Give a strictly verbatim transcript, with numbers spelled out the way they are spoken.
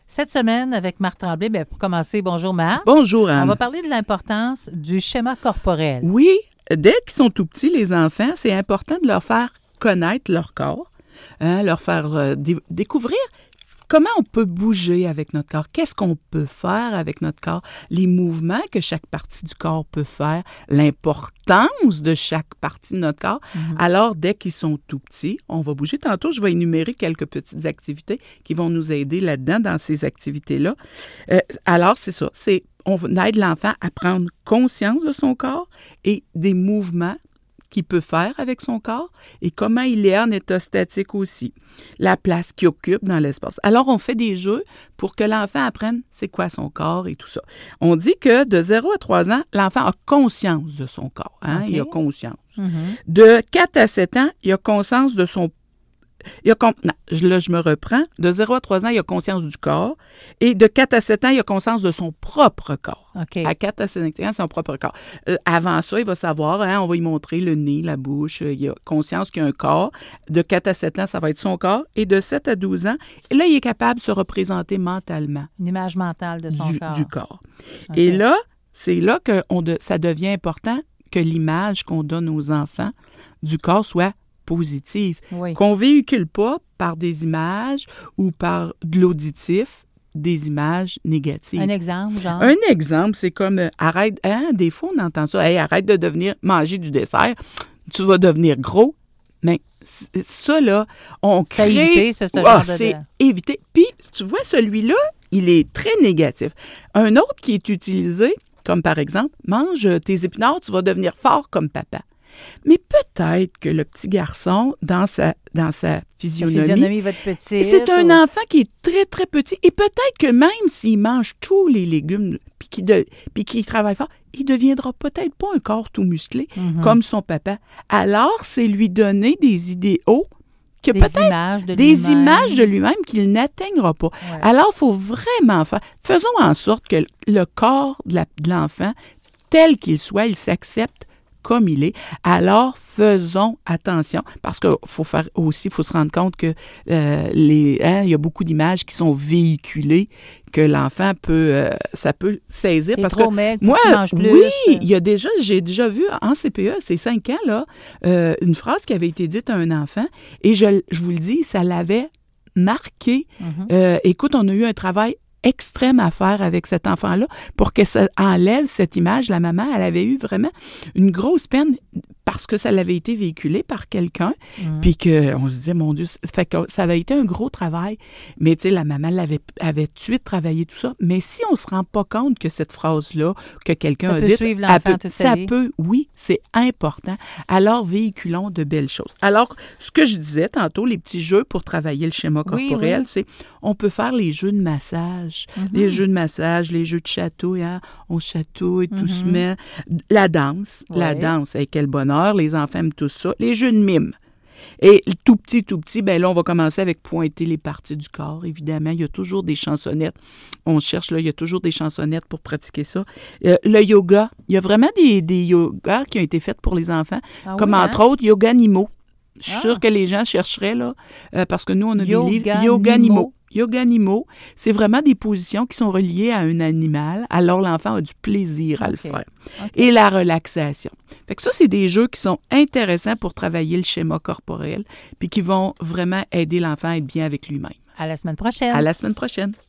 Cette semaine, avec Marthe Tremblay, bien, pour commencer, bonjour Marthe. Bonjour Anne. On va parler de l'importance du schéma corporel. Oui, dès qu'ils sont tout petits, les enfants, c'est important de leur faire connaître leur corps, hein, leur faire euh, dé- découvrir comment on peut bouger avec notre corps, qu'est-ce qu'on peut faire avec notre corps, les mouvements que chaque partie du corps peut faire, l'importance de chaque partie de notre corps. Mm-hmm. Alors, dès qu'ils sont tout petits, on va bouger. Tantôt, je vais énumérer quelques petites activités qui vont nous aider là-dedans, dans ces activités-là. Euh, alors, c'est ça, c'est on aide l'enfant à prendre conscience de son corps et des mouvements qu'il peut faire avec son corps et comment il est en état statique aussi, la place qu'il occupe dans l'espace. Alors, on fait des jeux pour que l'enfant apprenne c'est quoi son corps et tout ça. On dit que de zéro à trois ans, l'enfant a conscience de son corps. Hein? Okay. Il a conscience. Mm-hmm. De quatre à sept ans, il a conscience de son Il a con... non, là, je me reprends. De zéro à trois ans, il a conscience du corps. Et de quatre à sept ans, il a conscience de son propre corps. Okay. À quatre à sept ans, c'est son propre corps. Euh, avant ça, il va savoir, hein, on va lui montrer le nez, la bouche. Euh, il a conscience qu'il y a un corps. De quatre à sept ans, ça va être son corps. Et de sept à douze ans, et là, il est capable de se représenter mentalement. Une image mentale de son du, corps. Du corps. Okay. Et là, c'est là que on de... ça devient important que l'image qu'on donne aux enfants du corps soit positive, oui. Qu'on véhicule pas par des images ou par de l'auditif, des images négatives. Un exemple, genre? Un exemple, c'est comme, euh, arrête, hein, des fois on entend ça, hey, arrête de devenir, manger du dessert, tu vas devenir gros. Mais ça, là, on c'est crée... C'est éviter, ça, ce oh, genre de... c'est éviter. Puis, tu vois, celui-là, il est très négatif. Un autre qui est utilisé, comme par exemple, mange tes épinards, tu vas devenir fort comme papa. Mais peut-être que le petit garçon, dans sa, dans sa physionomie, la physionomie va être petite, c'est un ou... enfant qui est très, très petit. Et peut-être que même s'il mange tous les légumes puis qu'il, de, puis qu'il travaille fort, il ne deviendra peut-être pas un corps tout musclé mm-hmm. comme son papa. Alors, c'est lui donner des idéaux que des peut-être images de des lui-même. images de lui-même qu'il n'atteignera pas. Ouais. Alors, il faut vraiment faire... Faisons en sorte que le corps de, la, de l'enfant, tel qu'il soit, il s'accepte comme il est. Alors, faisons attention, parce qu'il faut faire aussi, il faut se rendre compte que euh, les, hein, il y a beaucoup d'images qui sont véhiculées que l'enfant peut, euh, ça peut saisir. T'es parce trop que maigre, moi, tu manges plus. Oui, il y a déjà, j'ai déjà vu en C P E, c'est cinq ans, là, euh, une phrase qui avait été dite à un enfant, et je, je vous le dis, ça l'avait marqué. Mm-hmm. Euh, écoute, on a eu un travail extrême à faire avec cet enfant-là pour que ça enlève cette image. La maman, elle avait eu vraiment une grosse peine parce que ça l'avait été véhiculé par quelqu'un, mmh. puis qu'on se disait, mon Dieu, ça, fait que ça avait été un gros travail, mais tu sais, la maman l'avait, avait tout de suite travaillé tout ça, mais si on se rend pas compte que cette phrase-là, que quelqu'un ça a peut dit, suivre l'enfant peut, toute ça sa vie. peut, oui, c'est important. Alors, véhiculons de belles choses. Alors, ce que je disais tantôt, les petits jeux pour travailler le schéma corporel, oui, oui. c'est, on peut faire les jeux de massage, mm-hmm. les jeux de massage, les jeux de chatouille, hein? On chatouille mm-hmm. doucement, la danse, oui. la danse, hey, quel bonheur. Les enfants aiment tout ça. Les jeux de mime. Et tout petit, tout petit, bien là, on va commencer avec pointer les parties du corps, évidemment. Il y a toujours des chansonnettes. On cherche, là, il y a toujours des chansonnettes pour pratiquer ça. Euh, le yoga, il y a vraiment des, des yogas qui ont été faits pour les enfants, ah comme oui, entre hein? autres Yoga Nimo. Je suis ah. sûre que les gens chercheraient, là, euh, parce que nous, on a yoga des livres. Yoga Nimo. Nimo. Yoga Nimo, c'est vraiment des positions qui sont reliées à un animal, alors l'enfant a du plaisir à okay. le faire. Okay. Et la relaxation. Fait que ça, c'est des jeux qui sont intéressants pour travailler le schéma corporel, puis qui vont vraiment aider l'enfant à être bien avec lui-même. À la semaine prochaine. À la semaine prochaine.